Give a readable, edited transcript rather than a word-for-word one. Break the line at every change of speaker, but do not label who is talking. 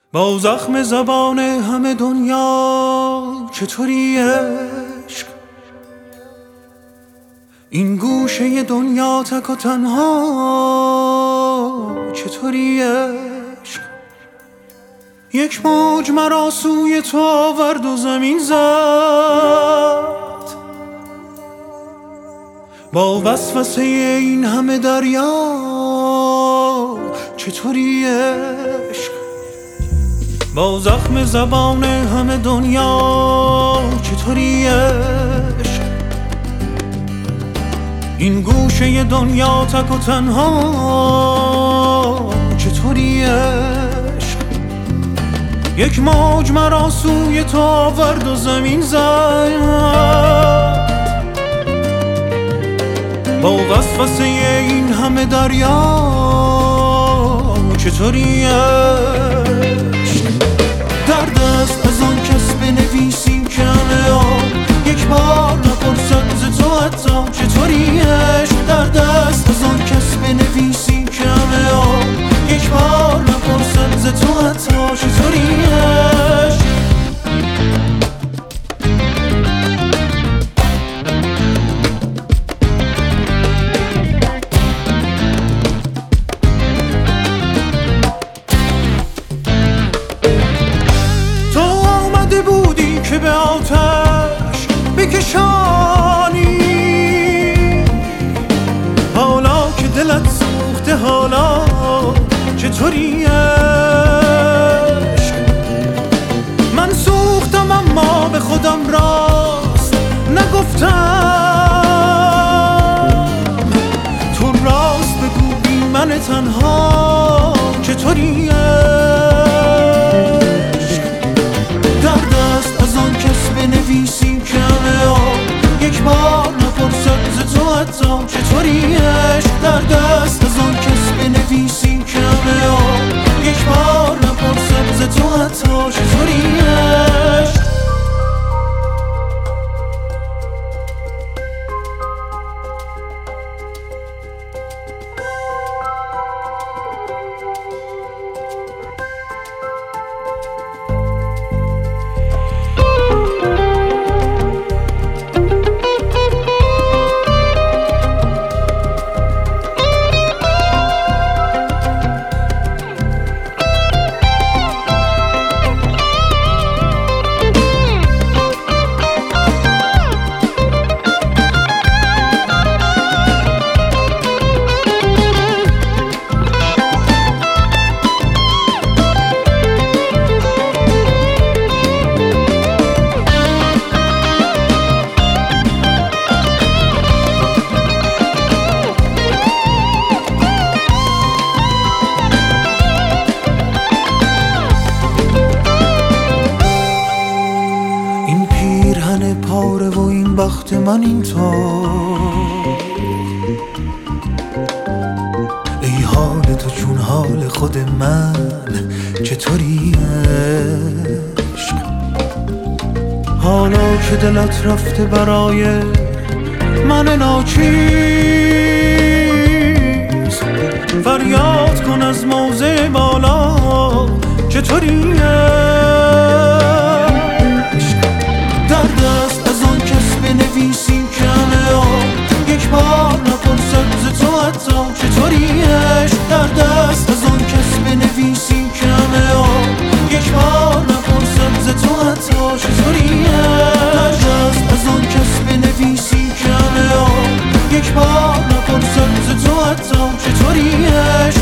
با زخم زبان همه دنیا چطوری عشق؟ این گوشه دنیا تک و تنها چطوری عشق؟ یک موج مرا سوی تو آورد و زمین زد، با وسوسه این همه دریا چطوری عشق؟ با زخم زبان همه دنیا چطوری عشق؟ این گوشه دنیا تک و تنها چطوری عشق؟ یک موج مرا سوی تو آورد و زمین زد، با وسوسه این همه دریا چطوری عشق؟ درد است از آن کس بنویسی که همه آن یک بار نپرسد ز تو حتی چطوری عشق؟ درد است از آن کس بنویسی که همه آن یک بار نپرسد ز تو حتی چطوری عشق؟ که به آتش بکشانی، حالا که دلت سوخته حالا چطوری عشق؟ من سوختم اما به خودم راست نگفتم، تو راست بگو بی من تنها چطوری بنویسی که همه آن یک بار نپرسد ز تو حتی چطوری عشق؟ درد است از آن کس بنویسی که همه آن یک بار نپرسد ز تو حتی چطوری عشق؟ پاره و این بخت من این طور، ای حال تو چون حال خود من چطوری عشق؟ حالا که دلت رفته برای من ناچیز، فریاد کن از موضع بالا چطوری عشق؟ درد است از آن کس بنویسی که همه آن یک بار نپرسد ز تو حتی چطوری عشق؟ درد است از آن کس بنویسی که همه آن یک بار نپرسد ز تو حتی چطوری عشق؟ درد است از آن کس بنویسی که همه آن یک بار نپرسد ز تو حتی چطوری عشق؟